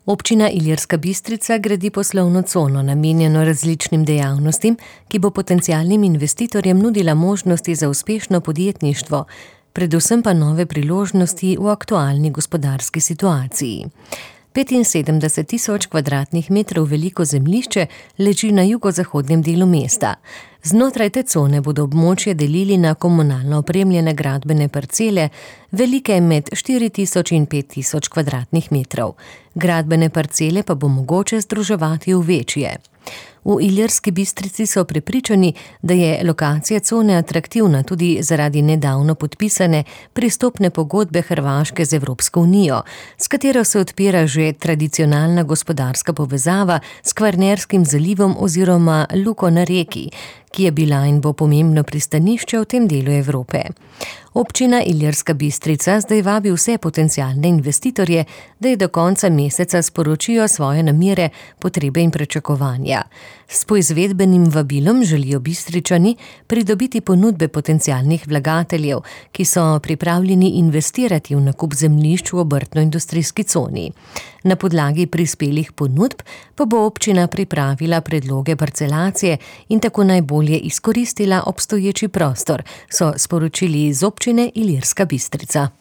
Občina Ilirska Bistrica gradi poslovno cono, namenjeno različnim dejavnostim, ki bo potencialnim investitorjem nudila možnosti za uspešno podjetništvo, predvsem pa nove priložnosti v aktualni gospodarski situaciji. 75.000 kvadratnih metrov veliko zemljišče leži na jugozahodnem delu mesta. Znotraj te cone bodo območje delili na komunalno opremljene gradbene parcele, velike med 4.000 in 5.000 kvadratnih metrov. Gradbene parcele pa bo mogoče združevati v večje. V Ilirski Bistrici so prepričani, da je lokacija cone atraktivna tudi zaradi nedavno podpisane pristopne pogodbe Hrvaške z Evropsko unijo, s katero se odpira že tradicionalna gospodarska povezava s Kvarnerskim zalivom oziroma Luko na Reki, ki je bila in bo pomembno pristanišče v tem delu Evrope. Občina Ilirska Bistrica zdaj vabi vse potencialne investitorje, da je do konca meseca sporočijo svoje namere, potrebe in pričakovanja. S poizvedbenim vabilom želijo Bistričani pridobiti ponudbe potencialnih vlagateljev, ki so pripravljeni investirati v nakup zemljišč v obrtno-industrijski coni. Na podlagi prispelih ponudb pa bo občina pripravila predloge parcelacije in tako najbolje izkoristila obstoječi prostor, so sporočili iz občine Ilirska Bistrica.